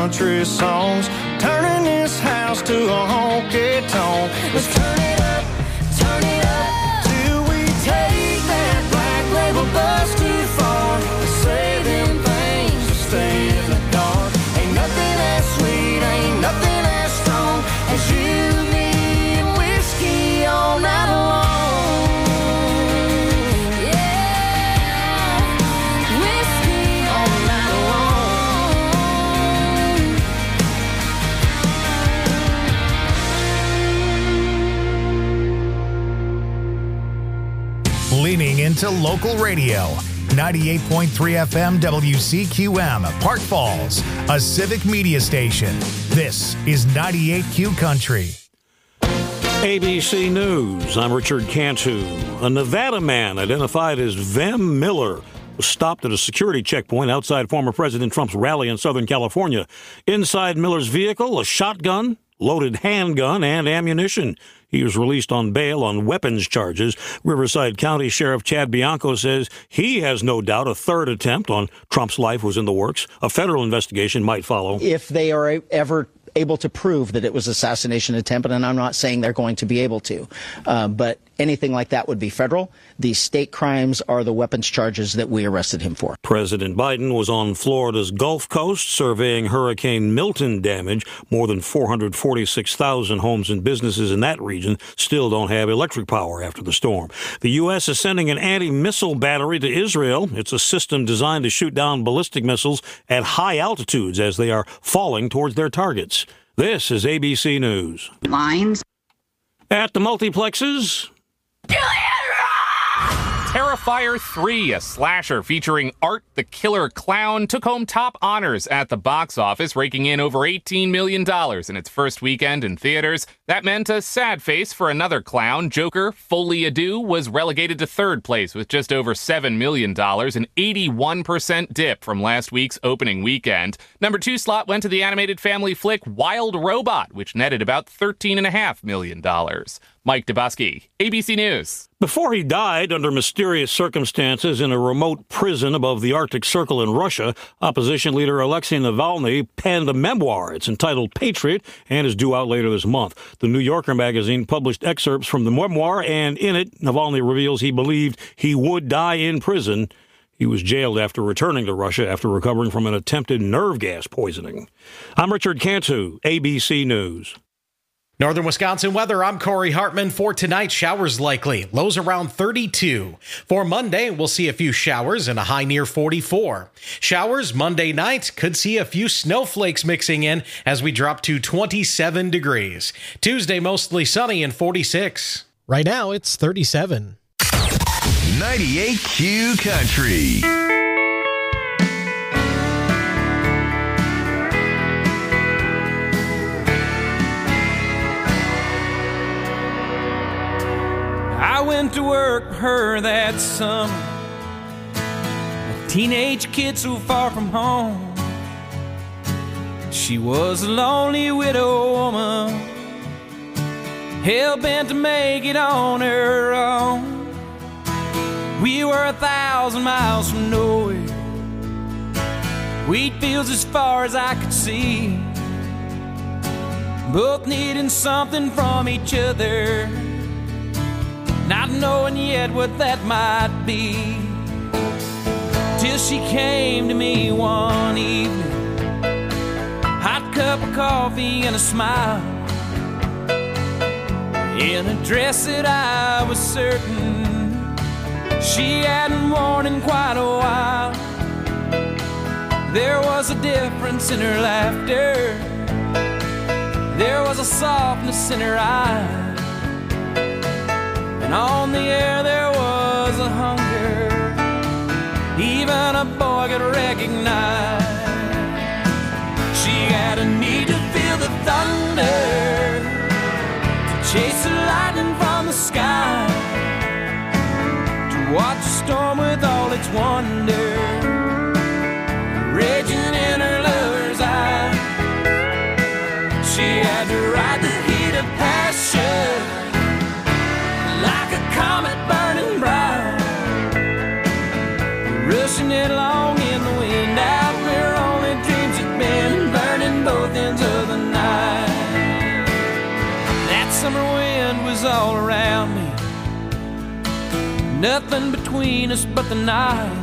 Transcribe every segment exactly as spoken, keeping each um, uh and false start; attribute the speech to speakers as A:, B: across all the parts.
A: country songs, turning this house to a honky-tonk. Let's turn it up, turn it up, till we take that black label bus too far. Say them things to stay in the dark. Ain't nothing as sweet, ain't nothing as strong as you, me, and whiskey all night long.
B: Leaning into local radio. ninety-eight point three F M W C Q M, Park Falls, a civic media station. This is ninety-eight Q Country.
C: A B C News, I'm Richard Cantu. A Nevada man identified as Vem Miller was stopped at a security checkpoint outside former President Trump's rally in Southern California. Inside Miller's vehicle, a shotgun, loaded handgun, and ammunition. He was released on bail on weapons charges. Riverside County Sheriff Chad Bianco says he has no doubt a third attempt on Trump's life was in the works. A federal investigation might follow.
D: If they are ever able to prove that it was assassination attempt, and I'm not saying they're going to be able to, uh, but anything like that would be federal. The state crimes are the weapons charges that we arrested him for.
C: President Biden was on Florida's Gulf Coast surveying Hurricane Milton damage. More than four hundred forty-six thousand homes and businesses in that region still don't have electric power after the storm. The U S is sending an anti-missile battery to Israel. It's a system designed to shoot down ballistic missiles at high altitudes as they are falling towards their targets. This is A B C News.
E: Lines.
C: At the multiplexes,
F: Terrifier three, a slasher featuring Art the Killer Clown, took home top honors at the box office, raking in over eighteen million dollars in its first weekend in theaters. That meant a sad face for another clown. Joker, Folie à Deux, was relegated to third place with just over seven million dollars, an eighty-one percent dip from last week's opening weekend. Number two slot went to the animated family flick Wild Robot, which netted about thirteen point five million dollars. Mike Dubusky, A B C News.
C: Before he died under mysterious circumstances in a remote prison above the Arctic Circle in Russia, opposition leader Alexei Navalny penned a memoir. It's entitled Patriot and is due out later this month. The New Yorker magazine published excerpts from the memoir, and in it, Navalny reveals he believed he would die in prison. He was jailed after returning to Russia after recovering from an attempted nerve gas poisoning. I'm Richard Cantu, A B C News.
G: Northern Wisconsin weather, I'm Corey Hartman. For tonight, showers likely. Lows around thirty-two. For Monday, we'll see a few showers and a high near forty-four. Showers Monday night, could see a few snowflakes mixing in as we drop to twenty-seven degrees. Tuesday, mostly sunny and forty-six.
H: Right now, it's thirty-seven.
I: ninety-eight Q Country.
J: I went to work for her that summer, a teenage kid so far from home. She was a lonely widow woman, hell-bent to make it on her own. We were a thousand miles from nowhere, wheat fields as far as I could see, both needing something from each other, not knowing yet what that might be. Till she came to me one evening, hot cup of coffee and a smile, in a dress that I was certain she hadn't worn in quite a while. There was a difference in her laughter, there was a softness in her eyes, and on the air there was a hunger even a boy could recognize. She had a need to feel the thunder, to chase the lightning from the sky, to watch the storm with all its wonder raging in her lover's eye. She had to ride the heat of passion like a comet burning bright, rushing it along in the wind out where only dreams had been burning all around me. Nothing between us but the night.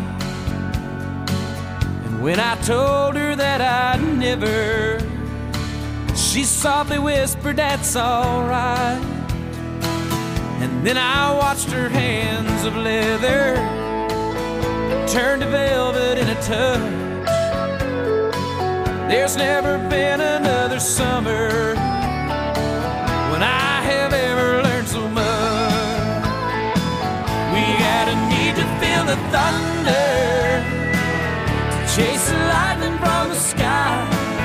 J: And when I told her that I'd never, she softly whispered, "That's all right." And then I watched her hands of leather turn to velvet in a touch. There's never been another summer when I have ever learned so much. We got a need to feel the thunder, to chase the lightning from the sky,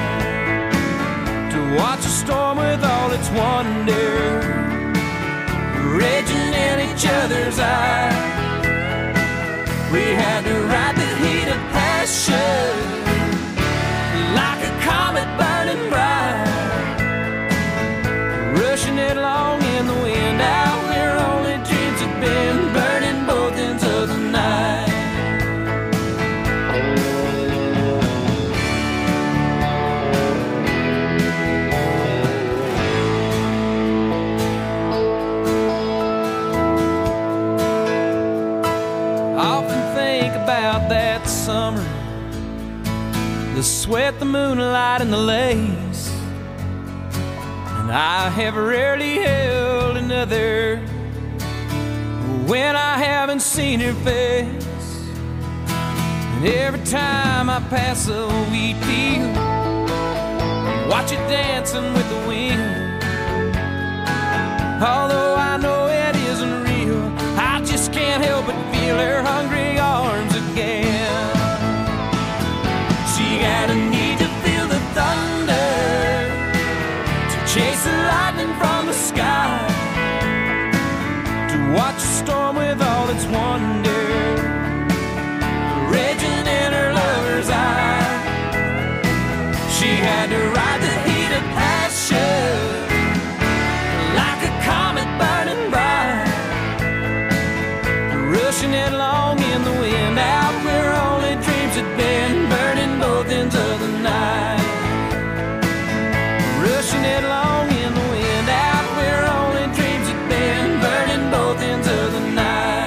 J: to watch a storm with all its wonder raging in each other's eyes. We had to ride the heat of passion like a comet burning bright, rushing it along in the wind out where only dreams have been, burning both ends of the night. About that summer, the sweat, the moonlight, and the lace, and I have rarely held another when I haven't seen her face. And every time I pass a wheat field, watch it dancing with the wind. Although I know it isn't real, I just can't help but feel her hungry arms again. She got a need to feel the thunder, to chase the lightning from the sky, to watch a storm with all its wonder raging in her lover's eye. She had to ride the heat of passion like a comet burning bright, rushing it along in the wind out where only dreams had been, burning both ends of the night. Rushing it along in the wind out where only dreams had been, burning both ends of the night.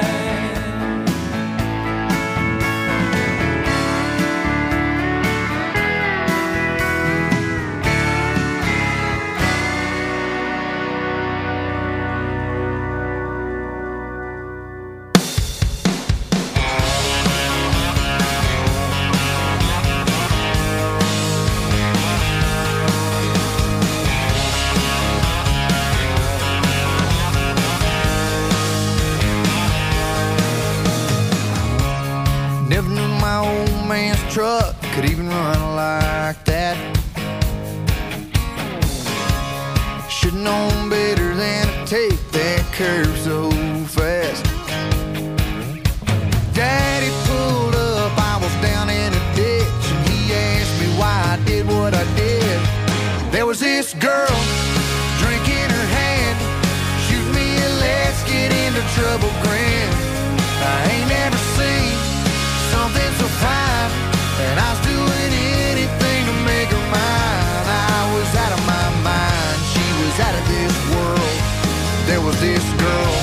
A: Never knew my old man's truck could even run like that. Should've known better than to take that curve so fast. Daddy pulled up, I was down in a ditch, and he asked me why I did what I did. There was this girl, drink in her hand, shoot me a let's get into trouble grin. I ain't never seen something so fine, and I was doing anything to make her mine. I was out of my mind, she was out of this world. There was this girl,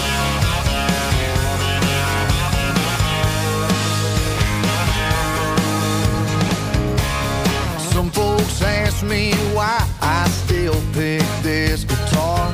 A: some folks ask me why I still pick this guitar.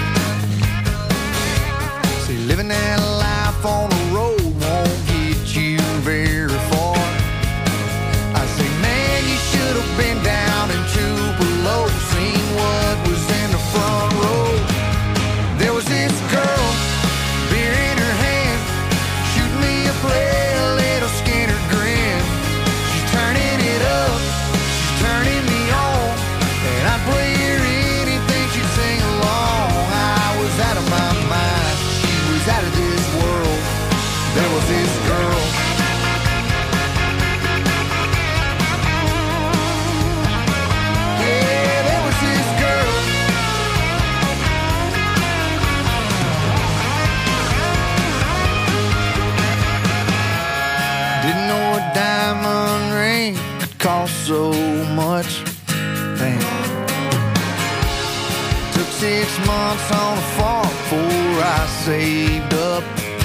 A: See, living that life on the road won't get you very far. I say, man, you should have been down in Tupelo, seen what was in the front row. There was this girl, beer in her hand, shooting me a play, a little Skinner grin. She's turning it up, she's turning me on, and I'd play her anything she'd sing along. I was out of my mind, she was out of this world. There was this girl, yeah, there was this girl. Didn't know a diamond ring could cost so much. Damn. Took six months on a farm before saved up.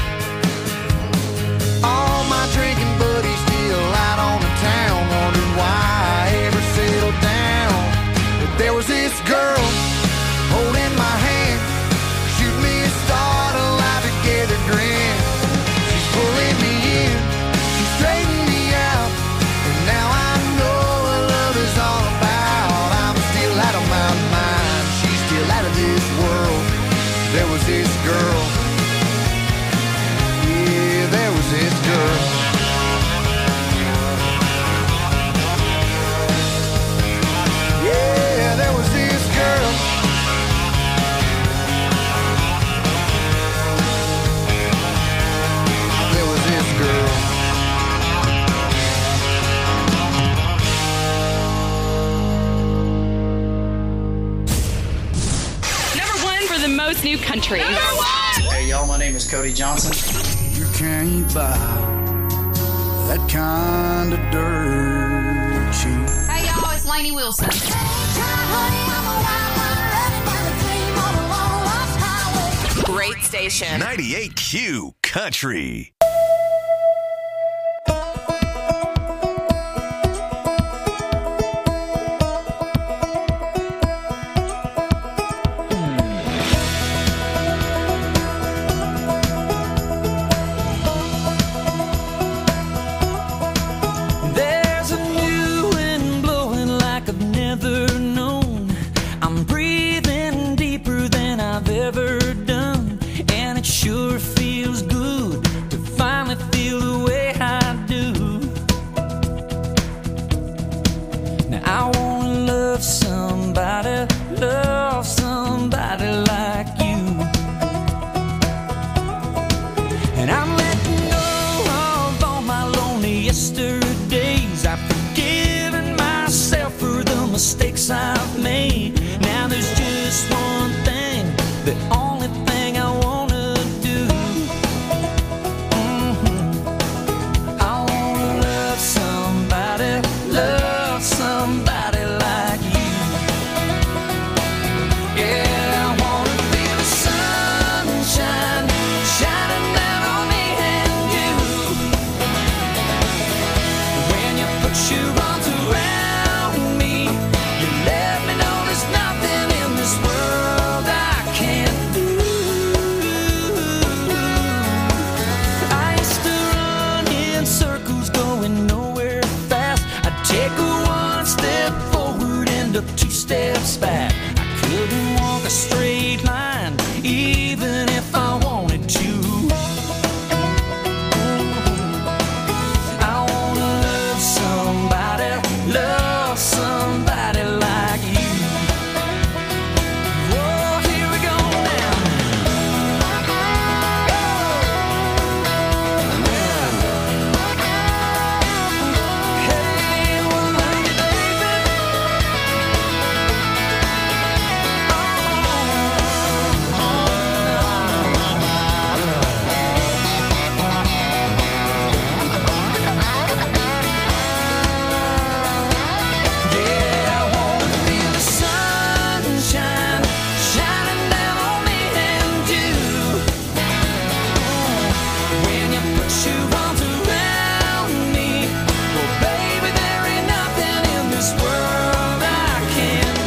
A: All my drinking buddies still out on the town, wondering why I ever settled down. But there was this girl holding my hand, shoot me a start, a life together grin. She's pulling me in, she's straightening me out, and now I know what love is all about. I'm still out of my mind, she's still out of this world. There was this girl, yeah, there was this girl. Yeah, there was this girl. There was this girl.
E: Number one for the most new country. Number one!
K: Hey, y'all, my name is Cody Johnson.
A: You can't buy that kind of dirt cheap.
E: Hey, y'all, it's Lainey Wilson. Great station.
I: ninety-eight Q Country.
J: There's a new wind blowing like I've never known. I'm breathing deeper than I've ever done, and it sure feels good to finally feel the way I do. Now I wanna love somebody, love somebody like you, and I'm letting go of all my lonely yesterdays. I've forgiven myself for the mistakes I've made. Now there's just one thing, the only thing I wanna do. Mhm. I wanna love somebody, love somebody like you. Yeah, I wanna feel the sunshine shining down on me and you. When you put your arms around me, you let me know there's nothing in this world I can't do. I used to run in circles going nowhere fast. I'd take a one step forward and a two steps back. I couldn't walk a straight line even if I wanted to. I wanna love somebody, love somebody like you. Oh, here we go now. Hey, well, love you, baby. Yeah, I wanna feel the sunshine shining down on me and you. When you put your arms around me, well, baby, there ain't nothing in this world I can't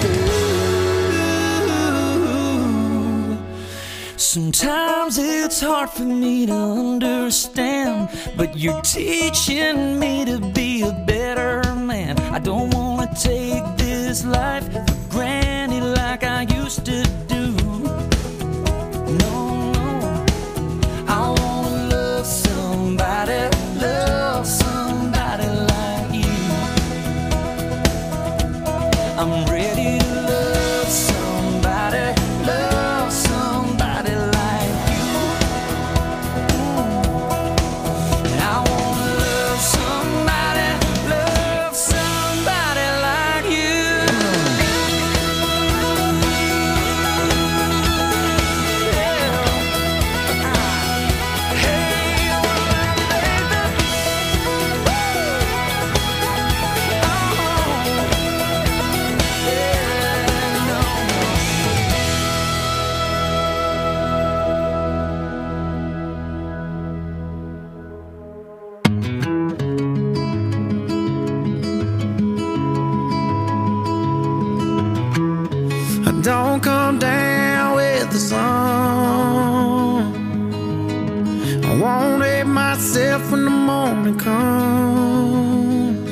J: do. Sometimes it's hard for me to understand, but you're teaching me to be a better man. I don't wanna take this life for granted like I used to do. No, no. I wanna love somebody, love somebody like you. I'm ready to love somebody, love somebody like you. And I wanna love somebody, love somebody like you. Yeah.
A: Don't come down with the sun. I won't hate myself when the morning comes.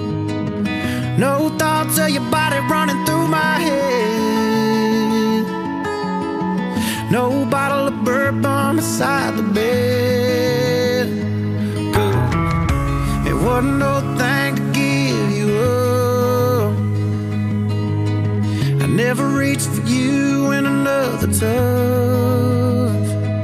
A: No thoughts of your body running through my head. No bottle of bourbon beside the bed. Good. It wasn't no thing to give you up. I never reached for you in another touch.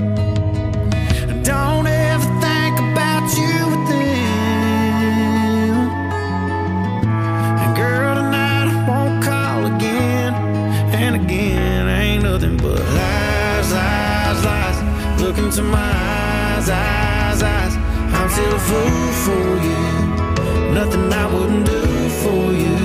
A: Don't ever think about you with them. And girl, tonight I won't call again. And again, ain't nothing but lies, lies, lies. Look into my eyes, eyes, eyes. I'm still a fool for you. Nothing I wouldn't do for you.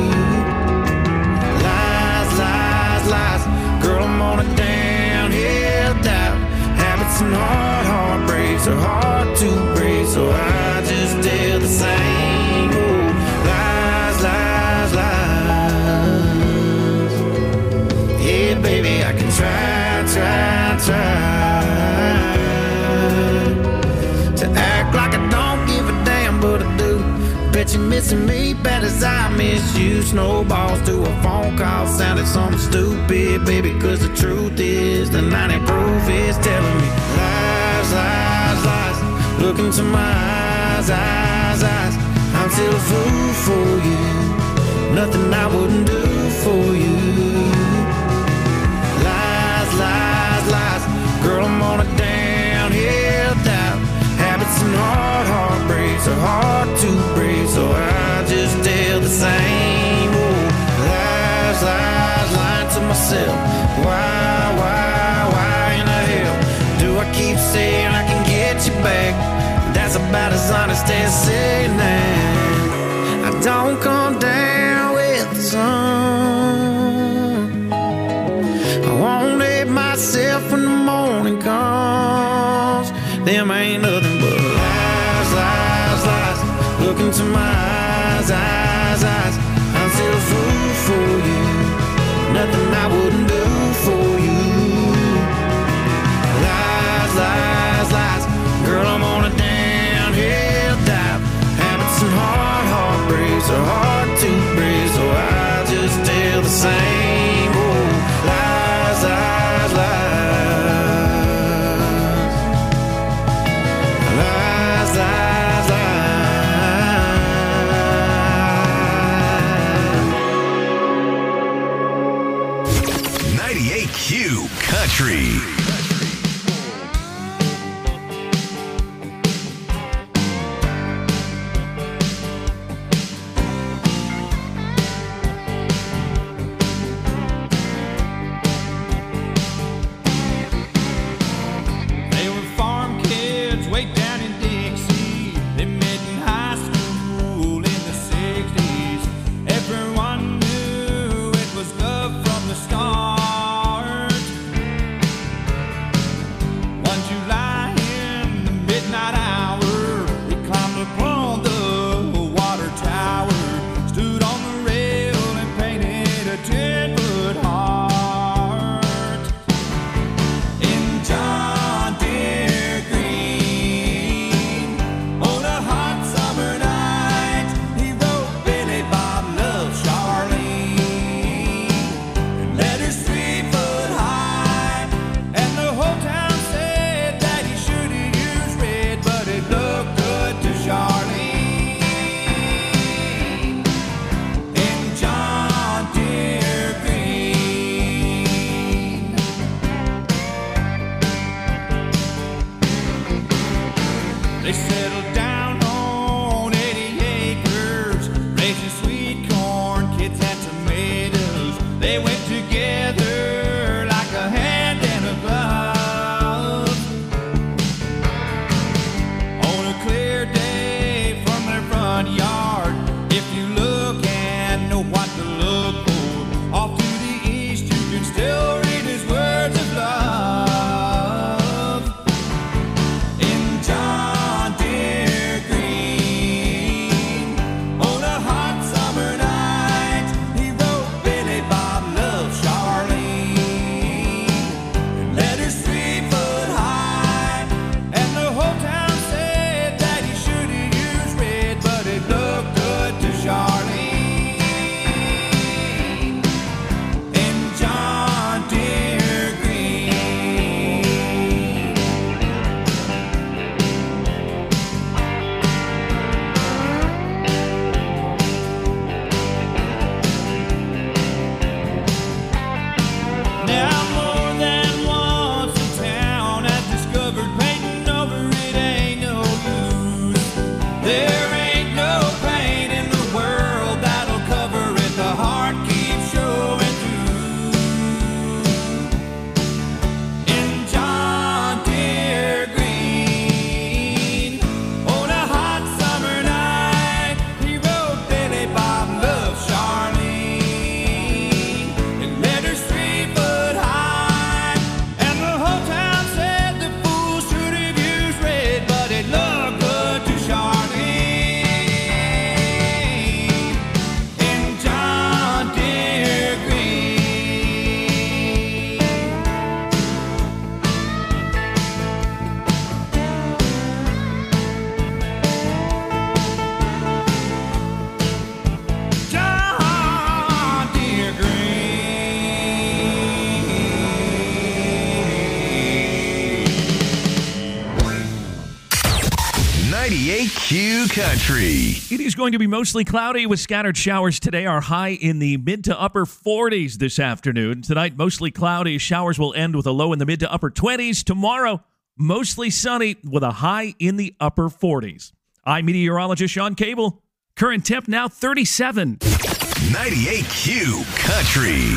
A: Lies, lies, lies. Girl, I'm on a downhill doubt. Habits and hard heartbreaks are hard to break, so I just tell the same old lies, lies, lies. Yeah, baby, I can try, try, try to act like I don't give a damn, but I do. Bet you're missing me bad as I miss you. Snowballs to a phone call sounded something stupid, baby, cause the truth is the ninety proof is telling me lies, lies, lies. Look into my eyes, eyes, eyes. I'm still a fool for you. Nothing I wouldn't do for you. Lies, lies, lies. Girl, I'm on a downhill doubt. Habits and hard heartbreaks are hard to break, so I just tell the same old lies, lies, lying to myself. Why, why, why in the hell do I keep saying I can get you back? That's about as honest as saying that I don't come down with the sun. I won't hate myself when the morning comes. Them ain't nothing but lies, lies, lies. Look into my eyes, eyes, eyes. I'm still a fool for you. Nothing I wouldn't do for you. Lies, lies, lies. Girl, I'm on a downhill dive. Habits and hard heartbreaks are hard to break, so I just tell the same old lies, lies, lies. Lies, lies,
I: lies. ninety-eight Q Country.
J: Everyone knew it was love from the start.
I: Country.
L: It is going to be mostly cloudy with scattered showers today. Our high in the mid to upper forties this afternoon. Tonight, mostly cloudy. Showers will end with a low in the mid to upper twenties. Tomorrow, mostly sunny with a high in the upper forties. I'm meteorologist Sean Cable. Current temp now thirty-seven.
I: ninety-eight Q Country.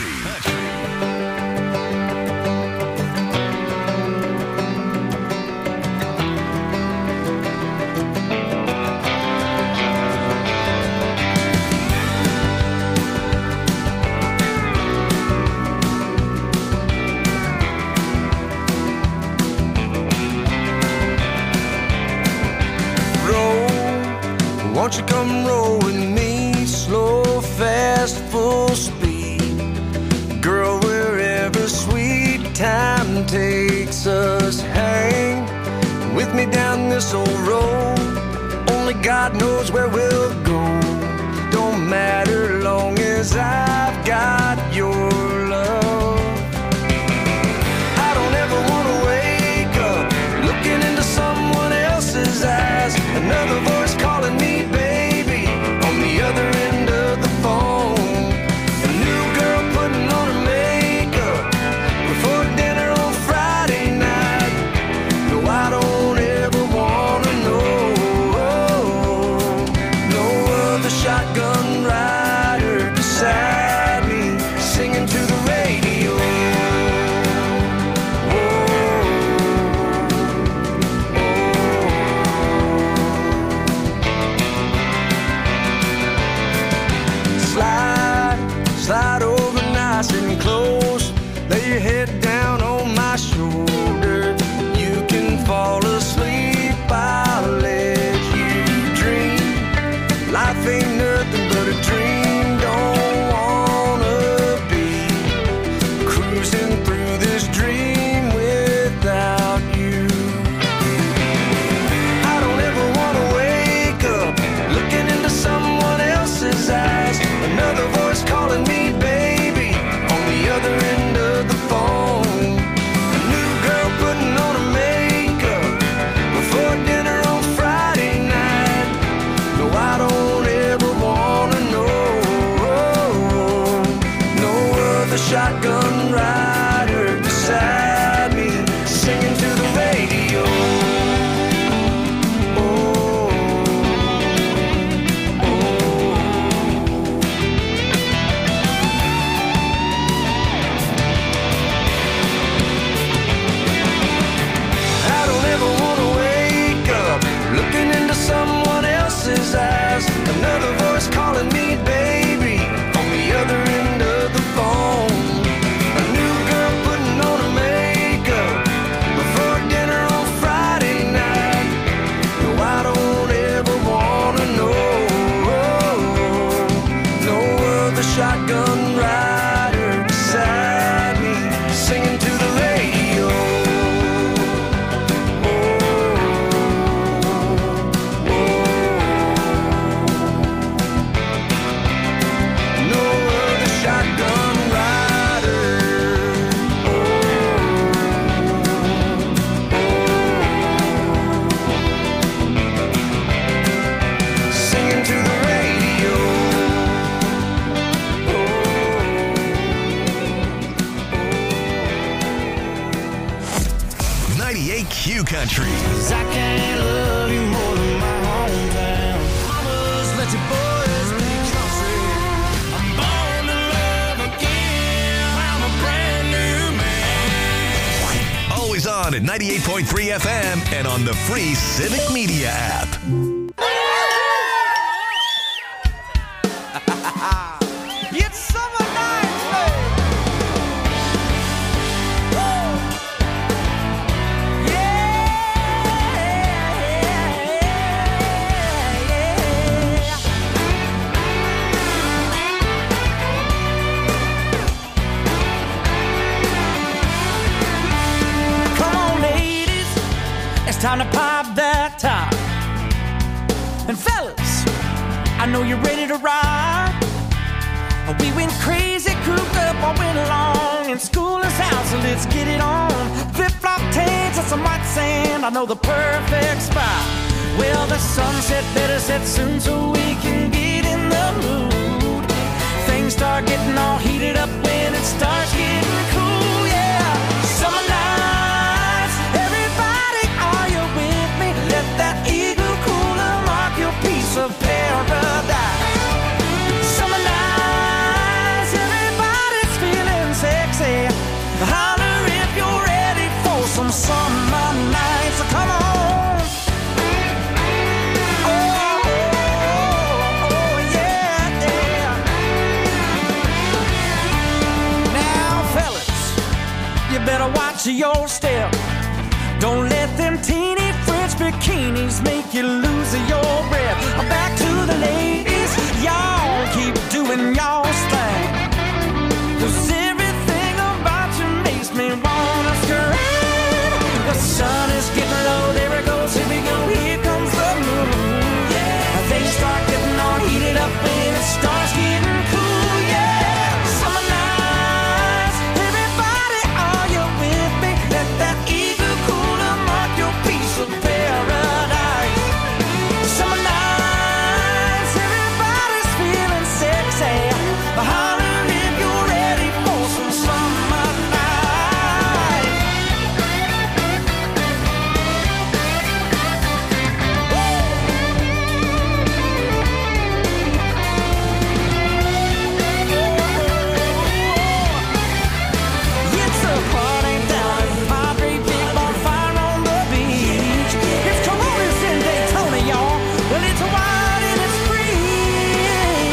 A: Won't you come roll with me, slow, fast, full speed? Girl, wherever sweet time takes us, hang with me down this old road. Only God knows where we'll go. Don't matter long as I've got your love. I don't ever want to wake up looking into someone else's eyes. Another voice calling me baby on the other end of the phone. A new girl putting on her makeup before dinner on Friday night. No, I don't ever want to know. No other shotgun rider beside me singing to the radio. Slide over nice and close. Lay your head down on my shoulder. You can fall asleep, I'll let you dream. Life ain't nothing but a dream. Don't wanna be cruising through this dream without you. I don't ever wanna wake up looking into someone else's eyes. Another voice calling me baby on the other end of the phone. A new girl putting on her makeup before dinner on Friday night. No, I don't ever wanna know. No other shotgun rider beside me singing to the radio. Someone else's eyes. Another voice calling me baby on the other end of the phone. A new girl putting on her makeup before dinner on Friday night. No, I don't ever wanna know. No other shotgun rider beside me singing to the radio.
I: Q Country.
A: I can't love you more than my hometown. Mamas, let your boys be country. I'm born to love again. I'm a brand new man.
I: Always on at ninety-eight point three F M and on the free Civic Media app.
A: It's summer nights, babe.
J: Time to pop that top. And fellas, I know you're ready to ride. We went crazy, cooped up all winter long. And school is out, so let's get it on. Flip-flop tanks and some white sand, I know the perfect spot. Well, the sunset better set soon so we can get in the mood. Things start getting all heated up when it starts getting cool, yeah. Summer nights, everybody, are you with me? Let that igloo cooler mark your piece of paradise. Summer nights, everybody's feeling sexy. Holler if you're ready for some summer nights. So come on. Better watch your step. Don't let them teeny French bikinis make you lose your breath. Back to the ladies, y'all keep doing y'all's thing. 'Cause everything about you makes me wanna scream. The sun is getting low, there it goes, here we go, here comes the moon. Yeah, things start getting all heated up when it starts getting cool. Yeah, summer nights, everybody, are you with me? Let that igloo cooler mark your piece of paradise. Summer nights, everybody's feeling sexy. Holler if you're ready for some summer night. It's a party down at Padre, big bonfire on the beach. It's Columbus in Daytona, y'all. Well, it's wild and it's free.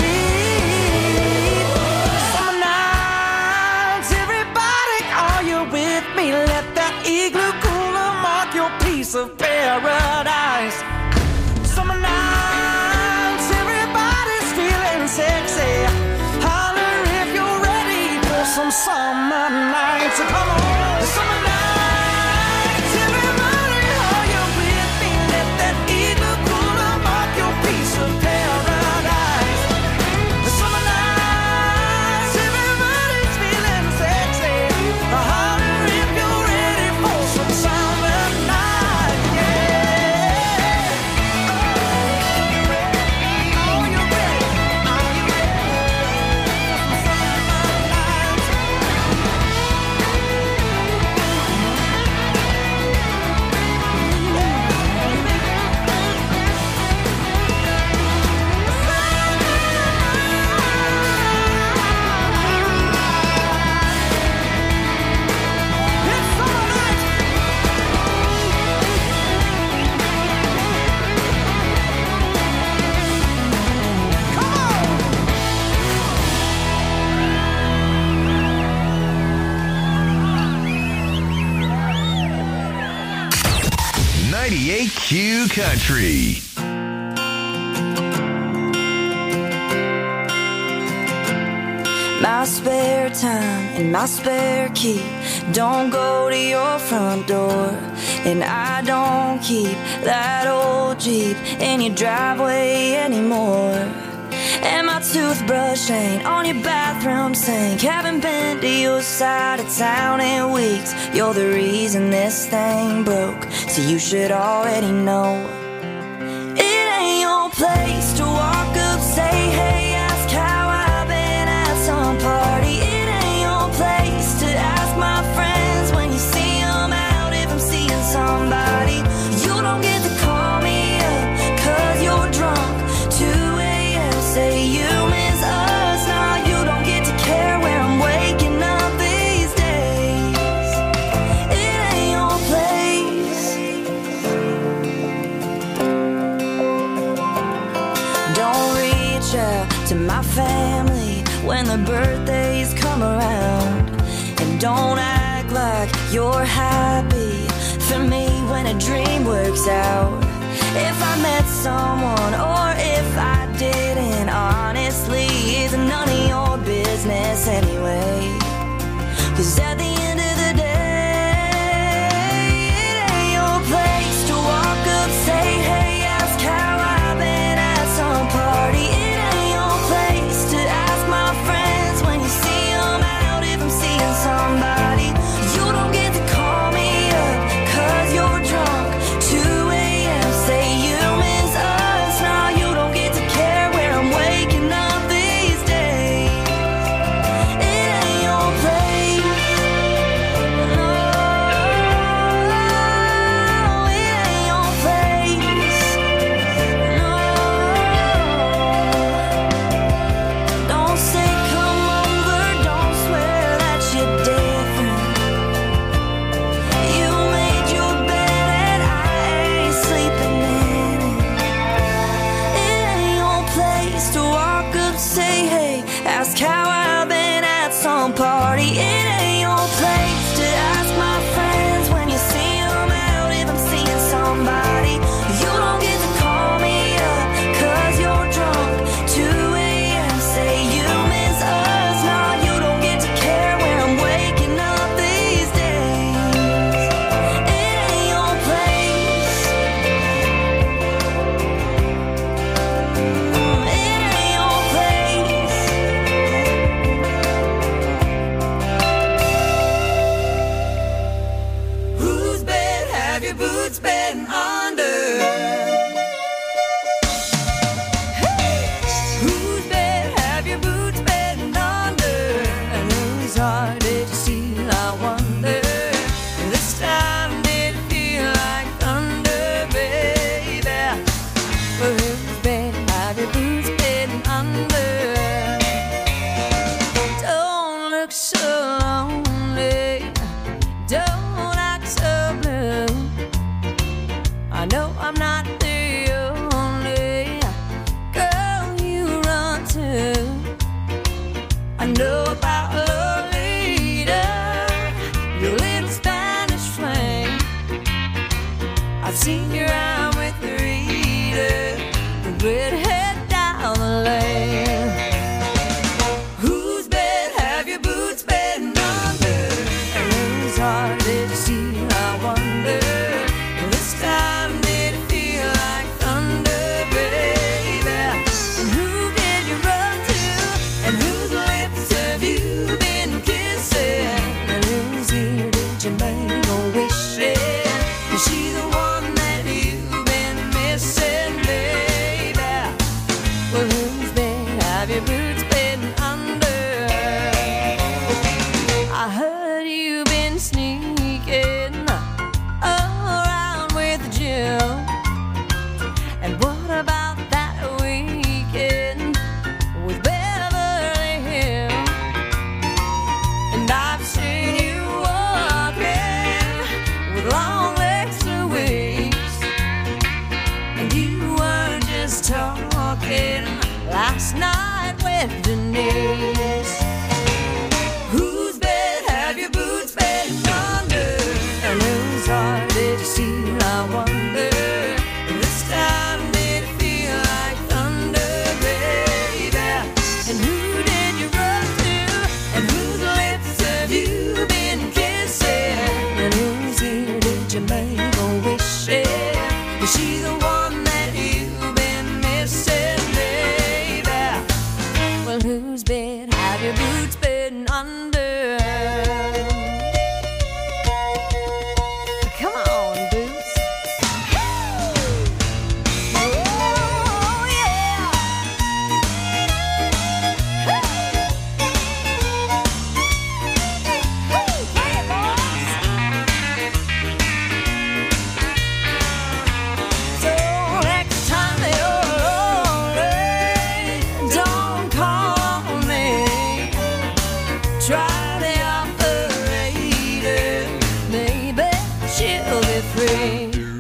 J: Summer nights, everybody, are you with me? Let that igloo cooler mark your piece of paradise. Summer nights, everybody's feeling sexy. Holler if you're ready for some summer nights. So come on. Summer nights, everybody, are you with me? Let that igloo cooler mark your piece of paradise. Summer nights, everybody's feeling sexy. Holler if you're ready for some summer night, yeah. Are you ready? Are you ready for some summer nights? It's summer nights. Come on.
I: ninety-eight Q Country.
M: My spare time and my spare key don't go to your front door, and I don't keep that old Jeep in your driveway anymore. And my toothbrush ain't on your bathroom sink. Haven't been to your side of town in weeks. You're the reason this thing broke, so you should already know. It ain't your place to walk up, say hey, ask how I've been at some party. It ain't your place to ask my friends when you see them out if I'm seeing somebody. You don't get to call me up 'cause you're drunk. two a.m. say you miss us. Now you don't get to care where I'm waking up these days. It ain't your place. Don't reach out to my family when the birthdays come around, and don't act like you're happy for me when a dream works out. If I met someone or if I didn't, honestly, it's none of your business anyway. 'Cause at the end of the day, it ain't your place to walk up, say hey, ask how I've been at some party. It ain't your place to ask my friends when you see them out if I'm seeing somebody. You don't get to call me up 'cause you're drunk. two a.m. say you don't party, it ain't your place to ask my friends when you see them out if I'm seeing somebody. You don't get to call me up cause you're drunk. two a.m. say you miss us. No, you don't get to care when I'm waking up these days. It ain't your place. It ain't your place. Whose bed have your boots been under? Whose bed have your boots been under? And whose heart did you steal, I wonder? This time did it feel like thunder, baby? Well, whose bed have your boots been under? Don't look so lonely, don't act so blue. I know I'm not the only girl you run to. I know about Lolita, your little Spanish flame. I've seen you around with Rita, the redhead down the lane. Whose bed have your boots been under? And whose heart did you steal, I wonder? This time did it feel like thunder, baby? And who did you run to? And whose lips have you been kissing? And whose ear did you make a wish in? Is she the one that you've been missing, baby? Well, whose bed have your boots been under? I heard you've been sneaking around with Jill. And what about that weekend with Beverly Hills? And I've seen you walking with long legs to waist. And you weren't just talking last night with Denise. Whose bed have your boots been under? And whose heart did you steal, I wonder? This time did it feel like thunder, baby? And who did you run to? And whose lips have you been kissing? And whose ear did you make a wish in? Is she the one that you've been missing, baby? Well, whose bed have your boots been under? Come on, boots. Oh, yeah. Hey, play it, boys. So next time you're lonely, don't call me. Try the operator, maybe she'll be free.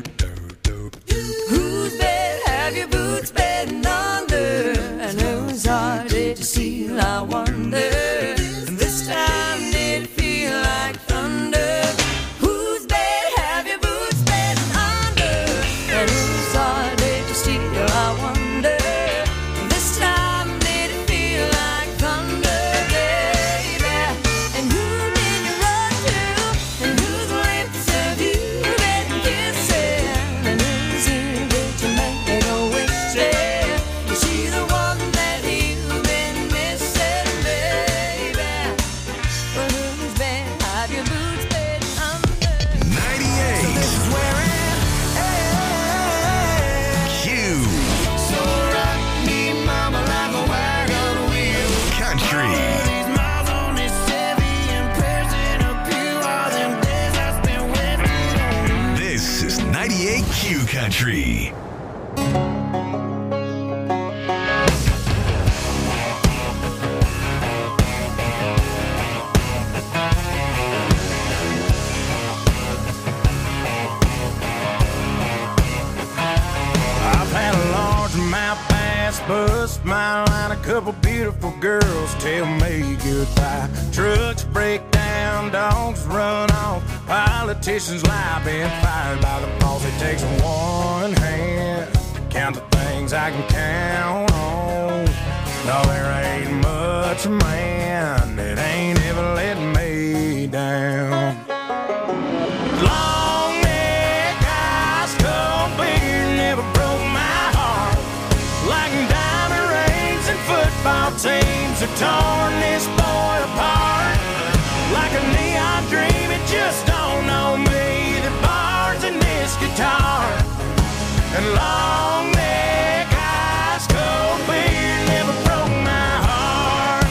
M: Whose bed have your boots been under? And whose heart did you steal, I wonder? And this time did it feel like thunder? Whose bed have your boots been under? And whose heart did you steal, I wonder? This time did it feel like thunder, baby? And who did you run to? And whose lips have you been kissing? And whose ear did you make a wish in? Is she the one that you've been missing, baby? Well, whose bed have your boots been under?
I: ninety-eight.
A: This is where it
I: Q.
A: So rock me, mama, like a wagon wheel.
I: Country.
A: These miles on this Chevy and prayers in a pew, all them days I spent wasting on you.
I: This is ninety-eight Q Country.
A: I've had a largemouth bass bust my line a couple couple beautiful girls tell me goodbye. Trucks break down, dogs run off, politicians lie, been fired by the boss. It takes one hand to count the things I can count on. No, there ain't much man that ain't ever let me down. Long neck, ice cold beer never broke my heart. Like diamond rings and football teams have torn this boy apart. Like a neon dream, it just don't know me. The bars in this guitar and long neck, ice cold beer never broke my heart.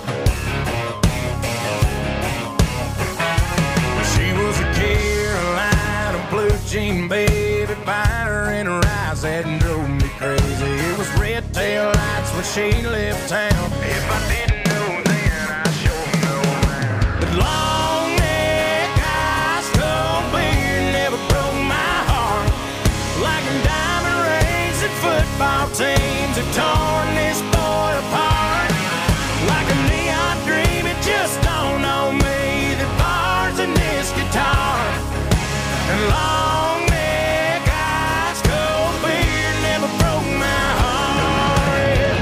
A: She was a Carolina blue jean baby, fire in her eyes that drove me crazy. It was red tail lights when she left town. If I didn't know then, I sure know now. But long neck, ice cold beer never broke my heart. Like diamond rings and football teams have torn this boy apart. Like a neon dream, it just don't know me. The bars in this guitar and long neck, ice cold beer never broke my heart.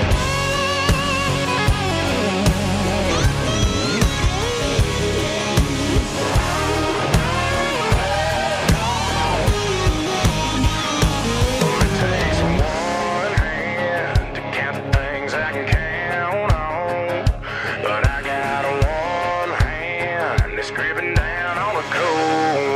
A: It takes one hand to count the things I can count on, but I got one hand that's gripping down on a cold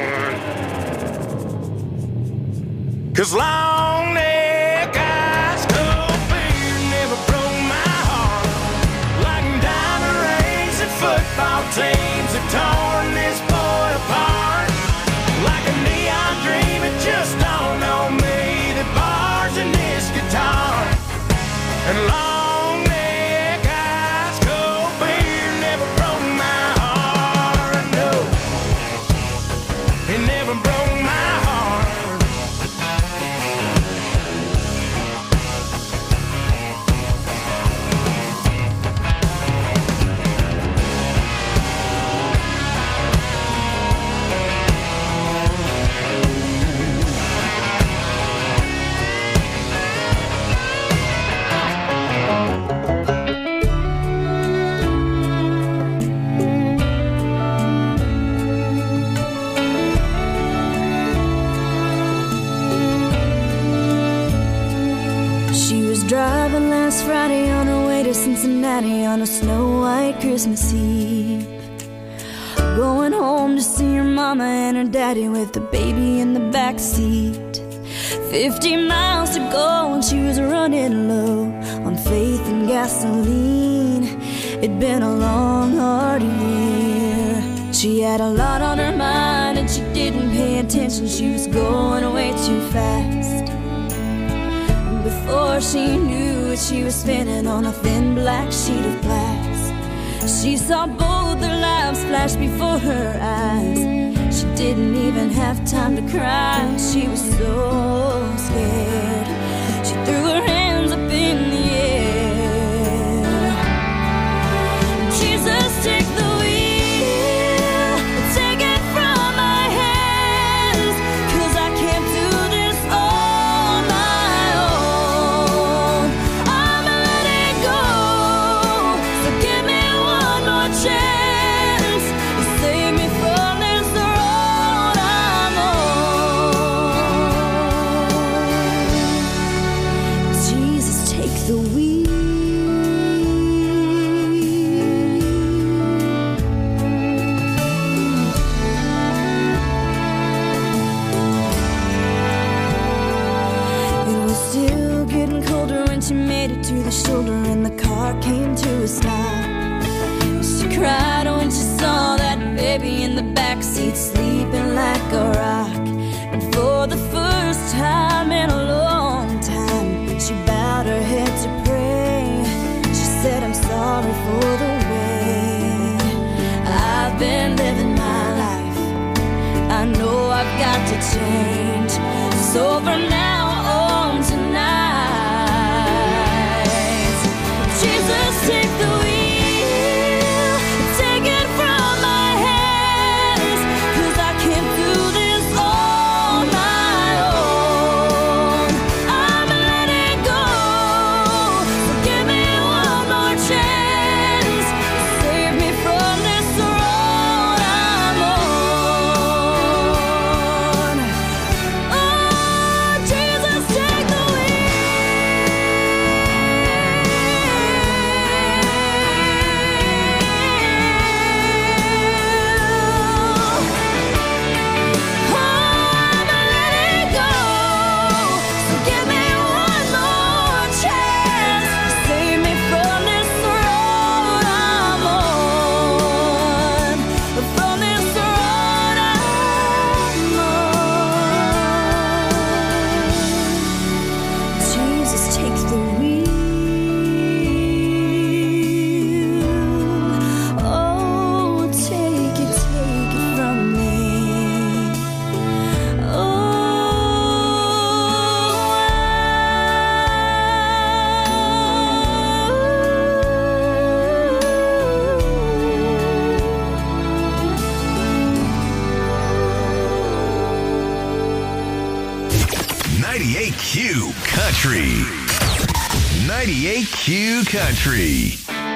A: one. 'Cause long neck, ice cold beer never broke my heart. Like diamond rings and football teams have torn this boy apart. Like a neon dream, it just don't know me. The bars in this guitar and long neck, ice cold beer never broke my heart. No, it never broke my heart.
M: She was driving last Friday on her way to Cincinnati on a snow-white Christmas Eve. Going home to see her mama and her daddy with the baby in the back seat. Fifty miles to go and she was running low on faith and gasoline. It'd been a long, hard year. She had a lot on her mind and she didn't pay attention. She was going way too fast. Before she knew it, she was spinning on a thin black sheet of glass. She saw both their lives flash before her eyes. She didn't even have time to cry. She was so scared. She threw her hands up in the air. Jesus, take the wheel, take it from my hands, 'cause I can't do this on my own. I'm letting go, so give me one more chance. Save me from this road I'm on. Jesus, take the wheel. It was still getting colder when she made it to the shoulder and the car came to a stop. She cried when she saw that baby in the backseat sleeping like a rock. And for the first time in a long time, she bowed her head to pray. She said, I'm sorry for the way I've been living my life. I know I've got to change. So from now on tonight,
I: Q Country. ninety-eight Q Country.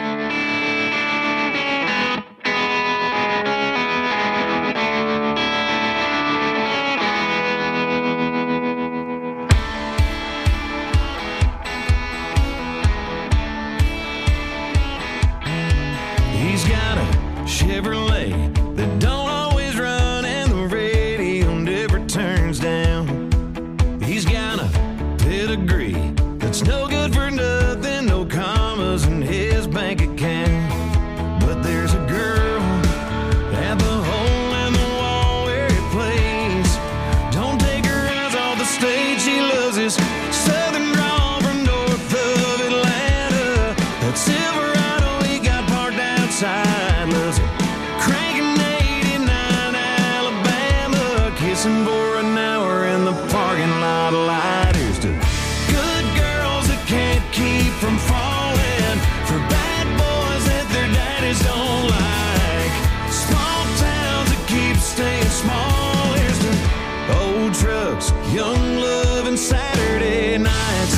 J: He's got a Chevrolet that don't always run and the radio never turns down. He's got a pedigree that's no good for nothing, no commas in his bank account. But there's a girl at the hole in the wall where he plays. Don't take her eyes off the stage, she loves his southern drawl from north of Atlanta. That Silverado he got parked outside, loves it cranking eighty-nine Alabama, kissing for an hour in the parking lot light. Here's to good girls that can't keep from falling, for bad boys that their daddies don't like, small towns that keep staying small. Here's to old trucks, young love, and Saturday nights.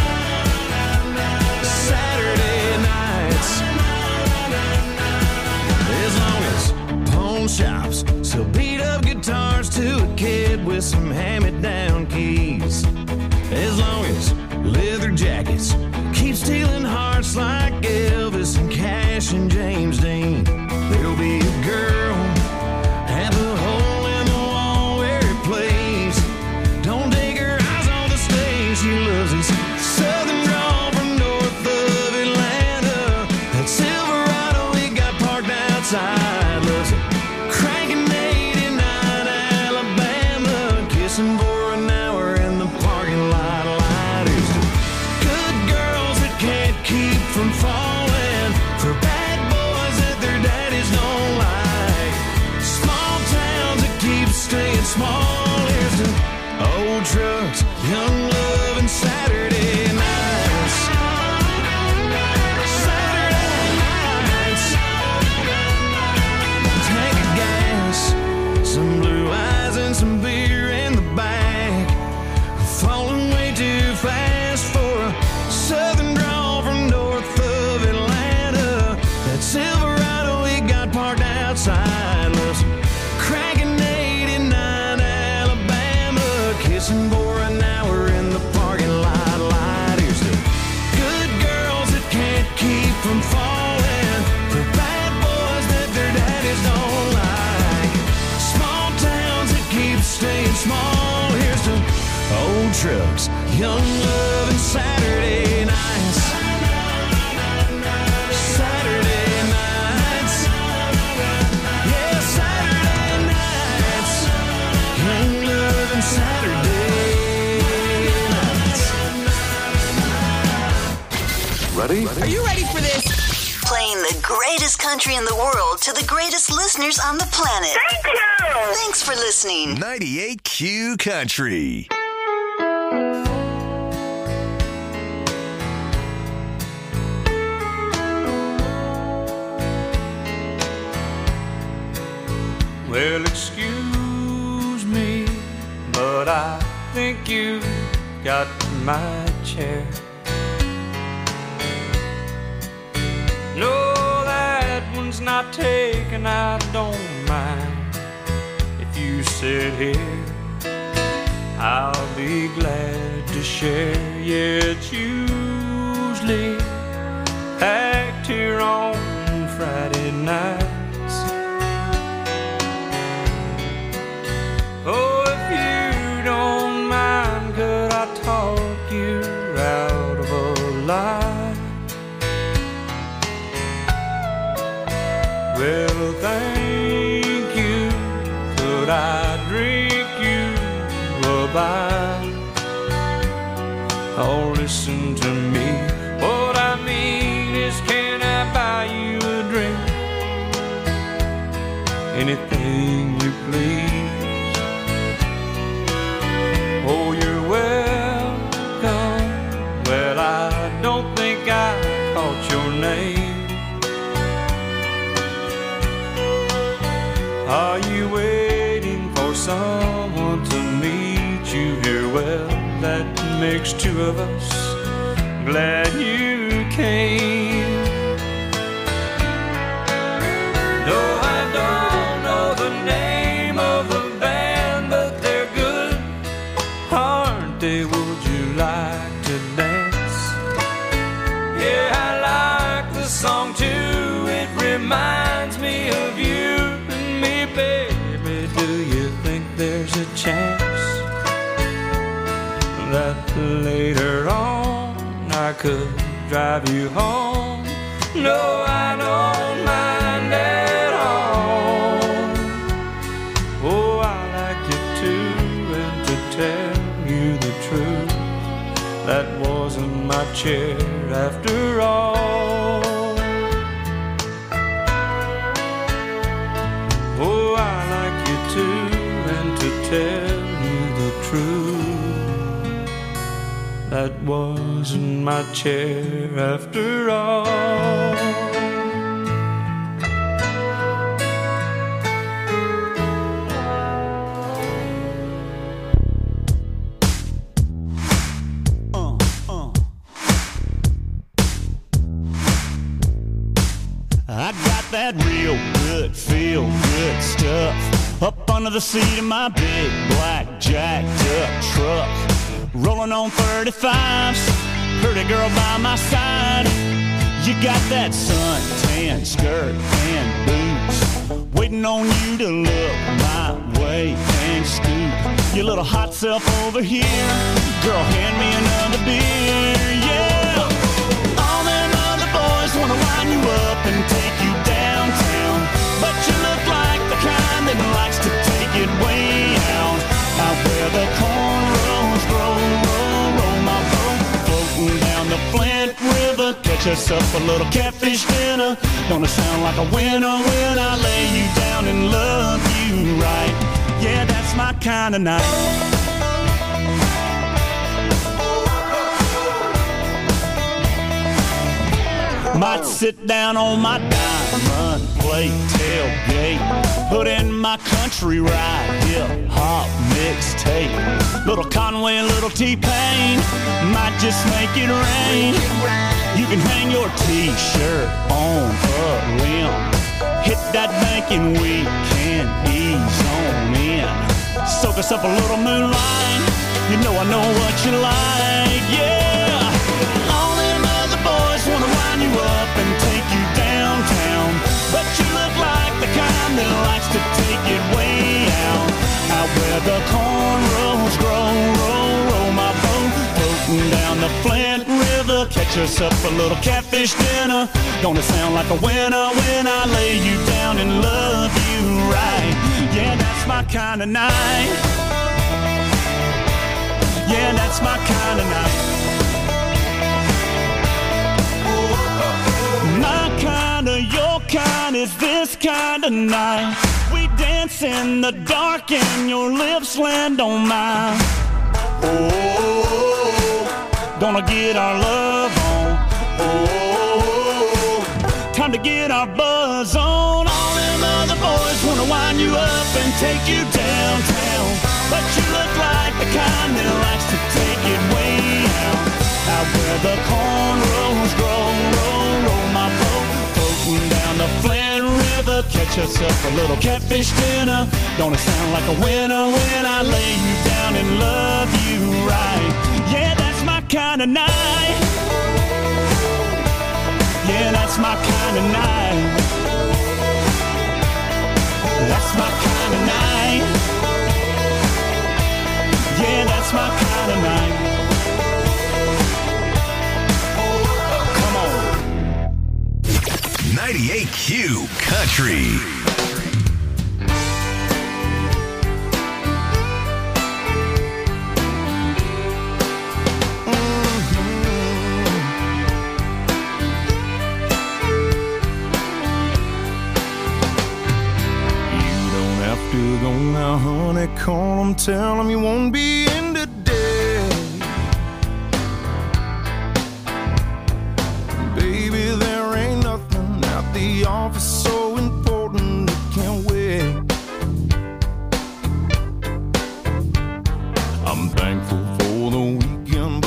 J: Saturday nights. As long as pawn shops sell beat up guitars to a kid with some hand-me-down keys. As long as leather jackets keep stealing hearts like Elvis and Cash and James Dean, there'll be a girl at the hole in the wall where he plays. Don't take her eyes on the stage, she loves his southern drawl from north of Atlanta. That Silverado he got parked outside, loves it cranking eighty-nine Alabama, kissing for an hour in the parking lot light. Here's to good girls that can't keep from falling, for bad boys that their daddies don't like, small towns that keep staying small. Here's to old trucks, young love, and Saturday nights. Saturday nights. Tank of gas, some blue eyes, and some beer in the back. Falling way too fast for a southern drawl from north of Atlanta. That Silverado he got parked outside, loves cranking eighty-nine Alabama, kissing for an hour in the parking lot light. Here's to good girls that can't keep from falling, for bad boys that their daddies don't like, small towns that keep staying small. Here's to old trucks, young love, and Saturday nights. Saturday nights. Yeah, Saturday nights. Young love and Saturday nights.
I: Ready?
N: Are you ready for this?
O: Playing the greatest country in the world to the greatest listeners on the planet.
N: Thank you!
O: Thanks for listening.
I: ninety-eight Q Country.
J: Well, excuse me, but I think you got my chair. No, that one's not taken, I don't mind. If you sit here, I'll be glad to share. Yeah, it's usually packed here on Friday nights. Oh, if you don't mind, could I talk you out of a lie? Well, thank you. Could I drink you a bite? Oh, listen to me. What I mean is, can I buy you a drink? Anything you please. Oh, you're welcome. Well, I don't think I caught your name. Are you waiting for someone to meet you here? Well, that makes two of us. Glad you came. Though I don't know the name of the band, but they're good, aren't they? Would you like to dance? Yeah, I like the song too. It reminds me of you and me, baby. Do you think there's a chance that later on I could drive you home? No, I don't mind at all. Oh, I like you too, and to tell you the truth, that wasn't my chair after all. Oh, I like you too, and to tell you the truth, that wasn't my chair after all.
P: Uh, uh. I got that real good, feel good stuff up under the seat of my big black jacked up truck. Rolling on thirty-fives, pretty girl by my side. You got that suntan skirt and boots, waiting on you to look my way and scoop your little hot self over here. Girl, hand me another beer, yeah. All them other boys wanna line you up and take you downtown, but you look like the kind that likes to take it way out, out where the cornrows grow. Down the Flint River, catch us up a little catfish dinner. Gonna sound like a winner when I lay you down and love you right. Yeah, that's my kind of night. Might sit down on my diamond plate tailgate, put in my country ride, hip hop mixtape. Little Conway, little T-Pain, might just make it rain. You can hang your t-shirt on a limb, hit that bank and we can ease on in. Soak us up a little moonlight, you know I know what you like, yeah. All them other boys wanna line you up and take you downtown, but you look like the kind that likes to take it way out, out where the cornrows grow. Roll, roll my boat, floating down the Flint River, catch us up a little catfish dinner. Gonna sound like a winner when I lay you down and love you right. Yeah, that's my kind of night. Yeah, that's my kind of night. My kind of, your kind is this kind of night. We dance in the dark and your lips land on mine. Oh, gonna get our love on. Oh, time to get our buzz on. All them other boys wanna wind you up and take you downtown, but you look like the kind that likes to take it way out, out where the cornrows grow. Roll, roll my boat, floating down the Flint River, catch us up a little catfish dinner. Gonna sound like a winner when I lay you down and love you right. Yeah, that's my kind of night. Yeah, that's my kind of night. That's my kind of night. Yeah, that's my kind of night. Come on.
I: ninety-eight Q Country.
A: Go now, honey, call them, tell them you won't be in today. Baby, there ain't nothing at the office so important it can't wait. I'm thankful for the weekend,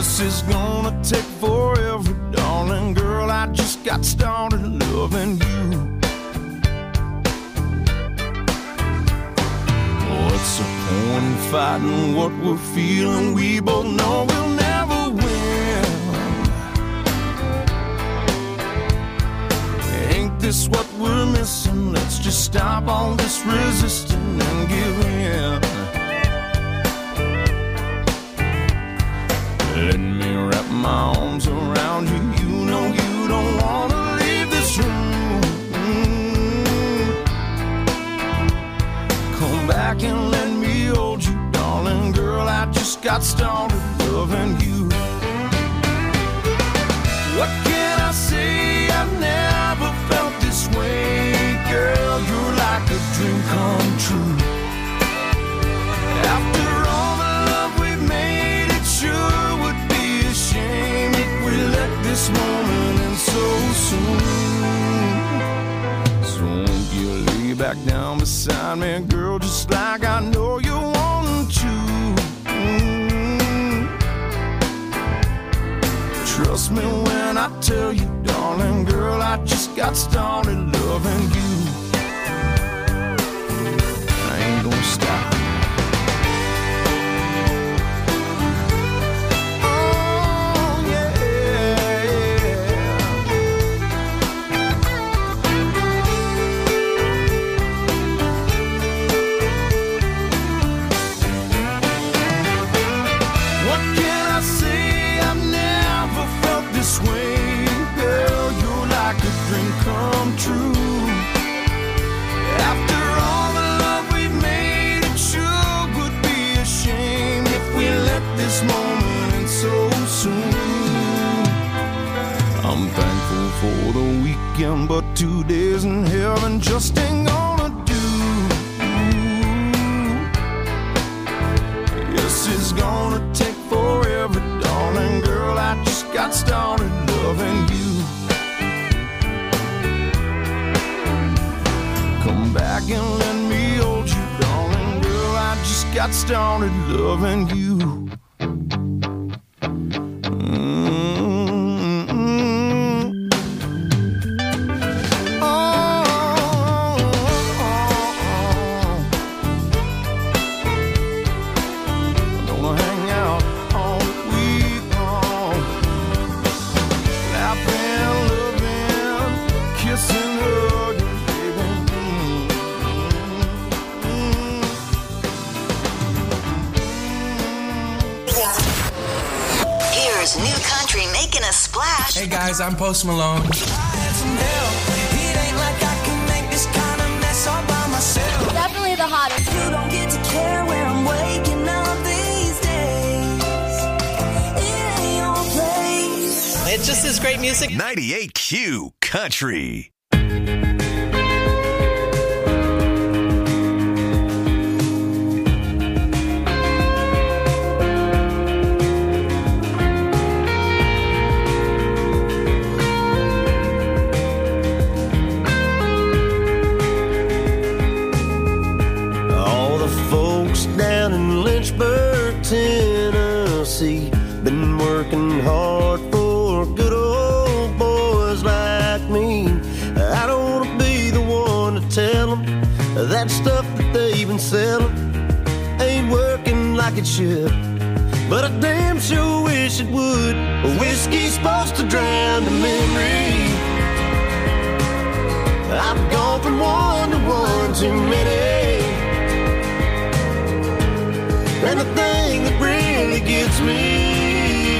A: This is gonna take forever, darling girl. I just got started loving you. What's the point in fighting what we're feeling? We both know we'll never win. Ain't this what we're missing? Let's just stop all this resisting and give in. Let me wrap my arms around you. You know you don't wanna leave this room. Come back and let me hold you, darling girl. I just got started loving you. What can I say? I've never felt this way, girl. You're like a dream come true. After all the love we've made, it sure would be a shame if we let this moment end so soon. So won't you lay back down beside me, girl, just like I know you want to. Mm. Trust me when I tell you, darling girl, I just got started loving you. I ain't gonna stop. For the weekend, but two days in heaven just ain't gonna do. Yes, it's gonna take forever, darling girl. I just got started loving you. Come back and let me hold you, darling girl. I just got started loving you.
J: Hey guys, I'm Post Malone. I had some help. It ain't like I can make this kind of mess all by myself.
Q: Definitely the hottest.
M: You don't get to care where I'm waking up these days. It ain't your place.
H: It just is great music.
I: ninety-eight Q Country.
A: Down in Lynchburg, Tennessee, been working hard for good old boys like me. I don't want to be the one to tell them that stuff that they've been selling ain't working like it should, but I damn sure wish it would. Whiskey's supposed to drown the memory. I've gone from one to one too many. And the thing that really gets me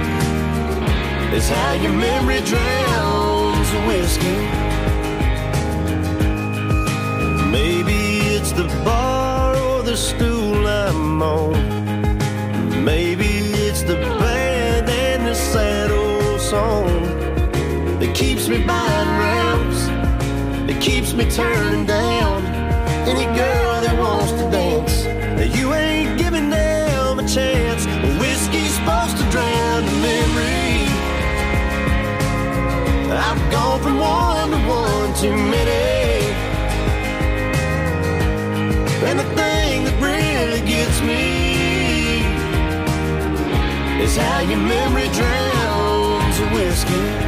A: is how your memory drowns the whiskey. Maybe it's the bar or the stool I'm on. Maybe it's the band and the sad old song that keeps me buying rounds, that keeps me turning down any girl that wants to dance. You ain't giving them a chance. Whiskey's supposed to drown the memory. I've gone from one to one too many. And the thing that really gets me is how your memory drowns the whiskey.